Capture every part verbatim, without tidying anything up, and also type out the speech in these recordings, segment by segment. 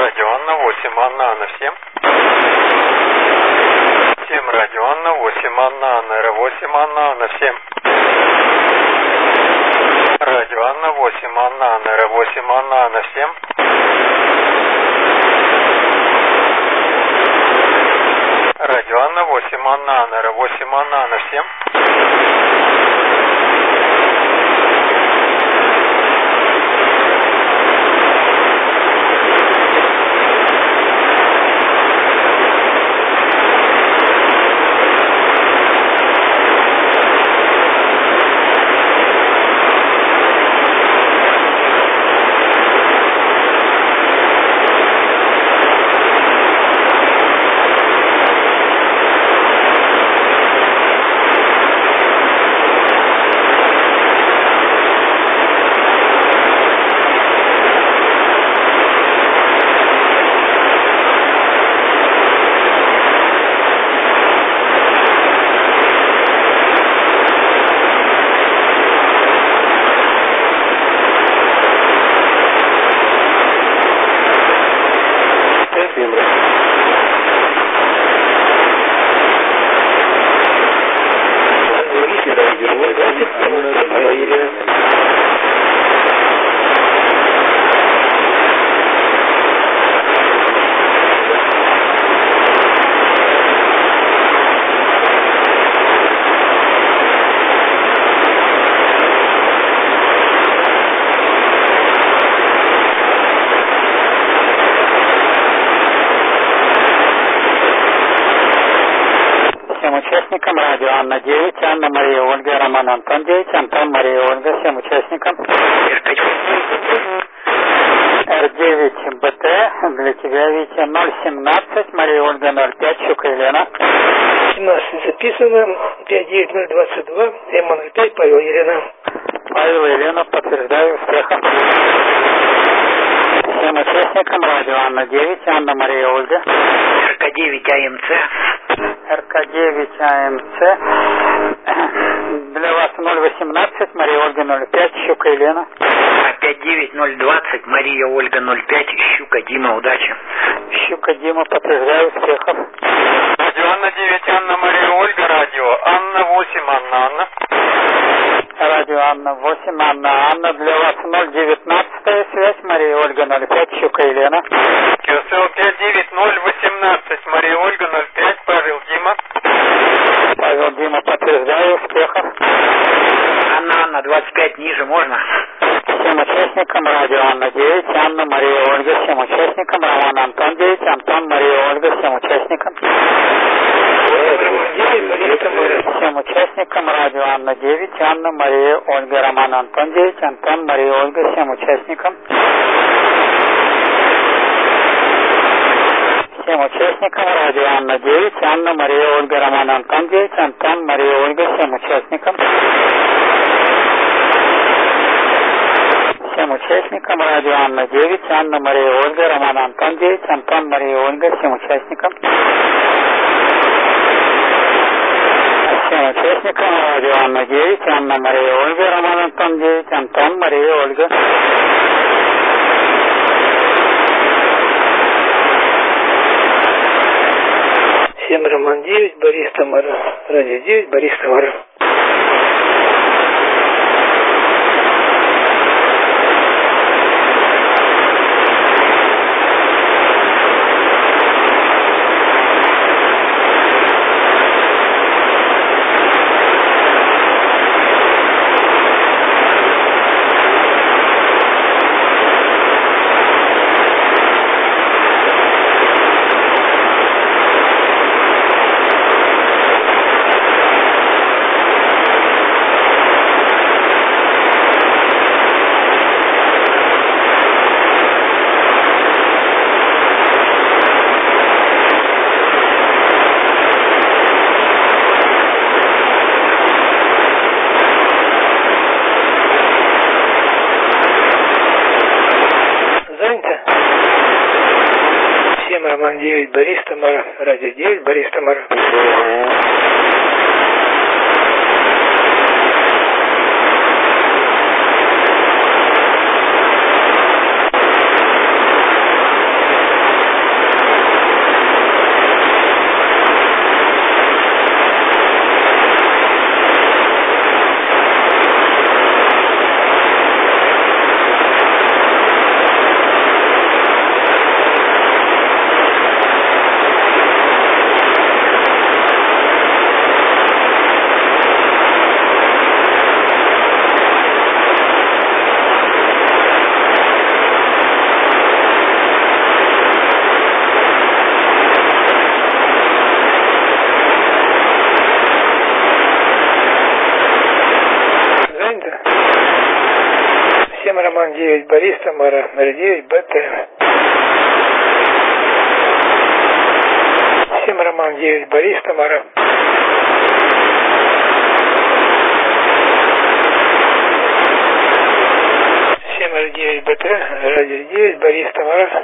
Радио Анна восемь, Анна, Анна, всем. семь, Радио Анна восемь, Анна, Анна, Р восемь, Анна, Анна, всем. Радио Анна восемь, Анна, Анна, Р восемь, Анна, Анна, всем. Радио Анна восемь, Анна, Анна, Р восемь, Анна, Анна, всем. Участникам радио Анна девять, Анна Мария Ольга, Роман Антон девять, Антон Мария Ольга, всем участникам. Р девять Б Т, для тебя, Витя, ноль семнадцать, Мария Ольга ноль пять, Щука Елена. семнадцать записано, пять девять ноль двадцать два, М ноль пять, Павел Елена. Павел Елена, подтверждаю, успехов. Всем участникам радио Анна девять, Анна Мария Ольга. Р К девять А М Ц. Р К девять А М Ц. Для вас ноль восемнадцать, Мария Ольга ноль пять, Щука Елена. пять девять ноль двадцать, Мария Ольга ноль пять, Щука Дима, удачи. Щука Дима, подтверждаю, успехов. Радио Анна девять, Анна Мария Ольга, радио Анна восемь, Анна Анна. Радио Анна восемь, Анна Анна, для вас ноль девятнадцать связь, Мария Ольга ноль пять, Щука Елена. Q S L пять девять ноль восемнадцать, Мария Ольга ноль пять, Павел Дима. Павел Дима, подтверждаю, успехов. Анна Анна, двадцать пять ниже можно? Всем участникам радио Анна девять, Анна Мария Ольга, всем участникам, Роман Антон девять, Антон Мария Ольга, всем участникам. Всем участникам радио Анна девять, Анна Мария Ольга, Роман Антон девять, Антон Мария Ольга, всем участникам. Всем участникам радио Анна девять, Анна Мария Ольга, Роман Антон девять, Антон Мария Ольга, всем участникам. Всем участникам радио Анна девять, Анна Мария Ольга, Роман Антон девять, Антон Мария Ольга, всем участникам. Всем участникам радио Анна девять, Анна Мария Ольга, Роман Антон девять, Антон Мария Ольга. семь Роман девять, Борис Тамара. Радио девять, Борис Тамара. Роман девять, Борис Тамара. Радио девять, Борис Тамара. Роман девять, Борис, Тамара, ноль девять, БТ. семь, Роман девять, Борис, Тамара. семь, ноль девять, БТ, радио девять, Борис, Тамара.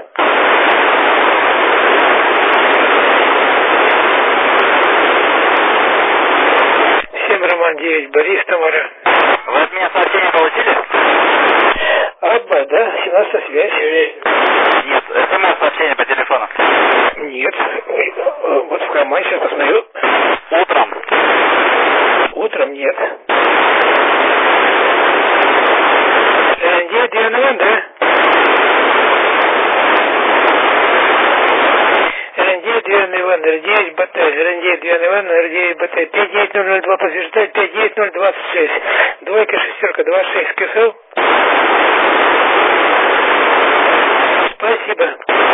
семь, Роман девять, Борис, Тамара. Вы от меня сообщение получили? Абба, да, семнадцатая связь. Нет, смс-сообщение по телефону. Нет, вот в кармане сейчас посмотрю. Утром. Утром нет. девять девяносто, да? девять девяносто, девять БТ, девять девяносто, девять БТ, пять девять ноль ноль два подтверждает, пять девять ноль двадцать шесть. Двойка, шестерка, два шесть, КСЛ. Спасибо.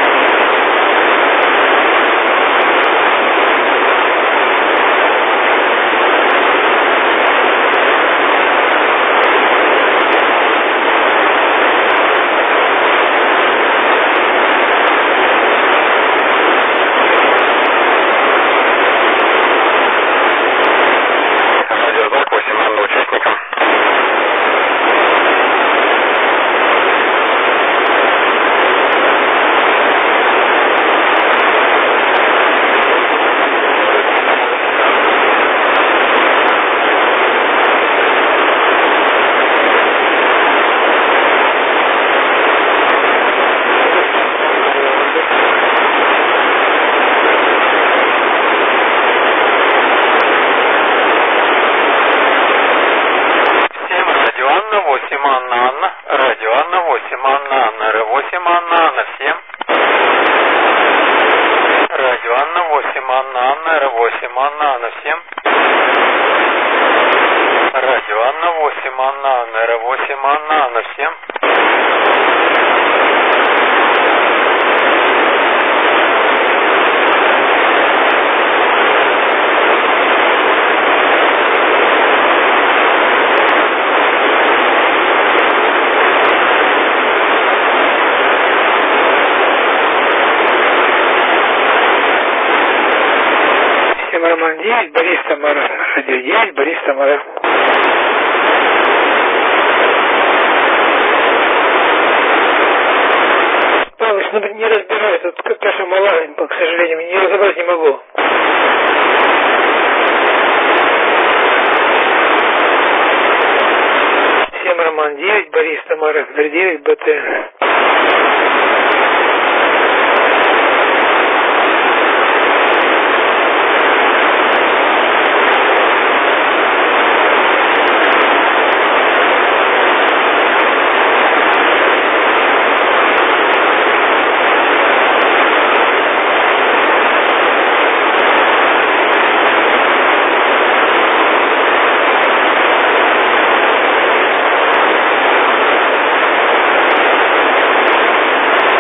Роман девять, Борис, Тамара, радио девять, Борис, Тамара. Павлович, ну не разбираюсь, тут каша мала, к сожалению, не разобрать не могу. семь, Роман девять, Борис, Тамара, девять, БТ.